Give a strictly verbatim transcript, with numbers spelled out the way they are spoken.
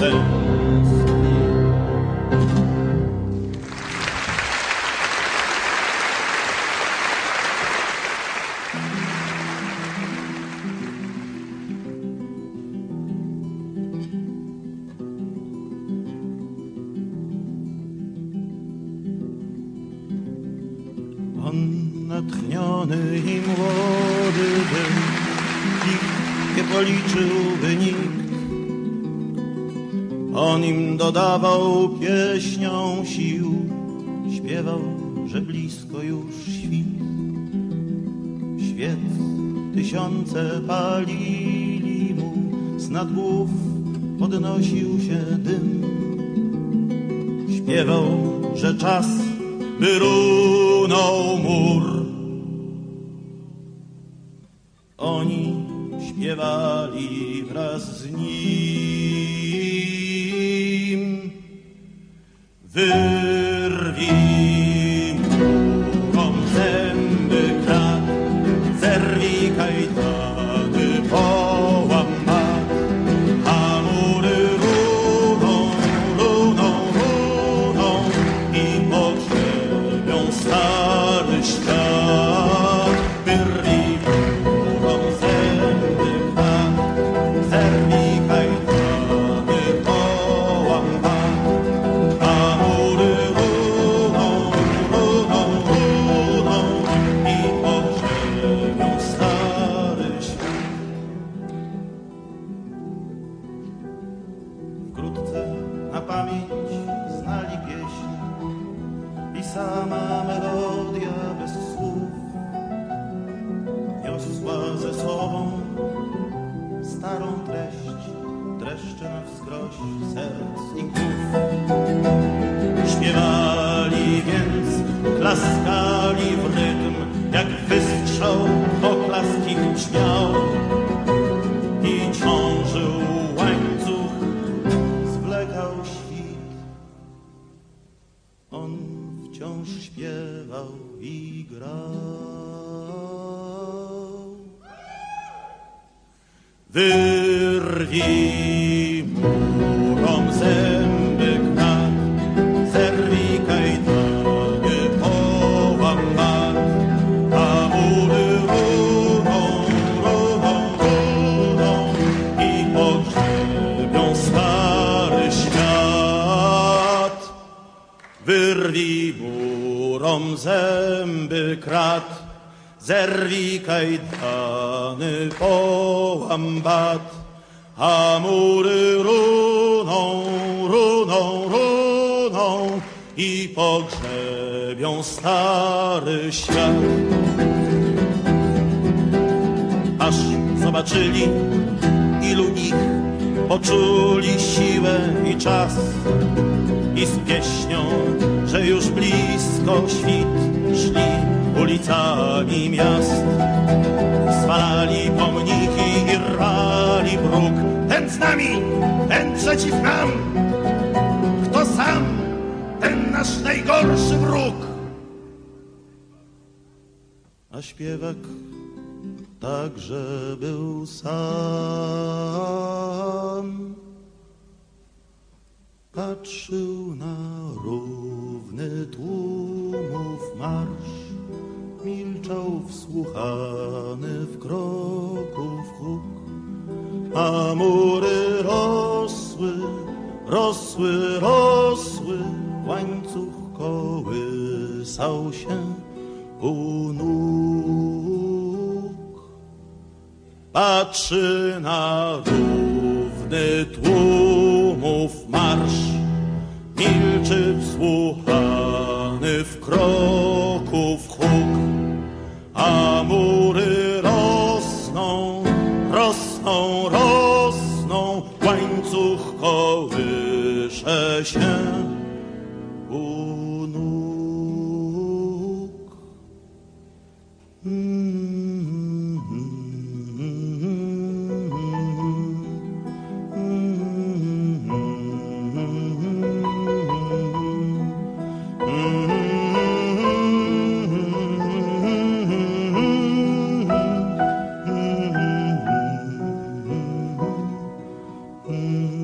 tęskni. Natchniony i młody był, nikt nie policzyłby nikt. On im dodawał pieśnią sił, śpiewał, że blisko już świt. Świec tysiące palili mu, z nad głów podnosił się dym. Śpiewał, że czas by runął mur. Oni śpiewali wraz z nim. Wyrwij murom zęby krat, zerwij kajtany, połam mat, a mury runą, runą, runą i pogrzebią stary świat. Wyrwij murom zęby krat, zerwij kajtany, połam mat, a mury runą, runą, runą i pogrzebią stary świat. Wkrótce na pamięć znali pieśń i sama melodia bez słów niosła ze sobą starą treść, dreszcze na wskroś serc i głów. Śpiewali więc, klaskali w rytm, jak wystrzał oklask ich brzmiał i ciążył łańcuch, zwlekał świt. On wciąż śpiewał i grał. Wyrwij murom zęby krat, zerwij kajtany, połam mat, a mury runą, runą, runą i pogrzebią stary świat. Wyrwij murom zęby krat, zerwij kajdany, połam bat, a mury runą, runą, runą i pogrzebią stary świat. Aż zobaczyli, ilu ich poczuli siłę i czas i z pieśnią, że już blisko świt, szli ulicami miast. Zwalali pomniki i rwali bruk. Ten z nami, ten przeciw nam. Kto sam, ten nasz najgorszy wróg. A śpiewak także był sam. Patrzył na równy tłumów marsz, milczał wsłuchany w kroków huk, a mury rosły, rosły, rosły, łańcuch kołysał się u nóg. Patrzy na równy tłumów marsz, milczy wsłuchany w kroków huk, a mury rosną, rosną, rosną, łańcuch kołysze się u nóg. Mm.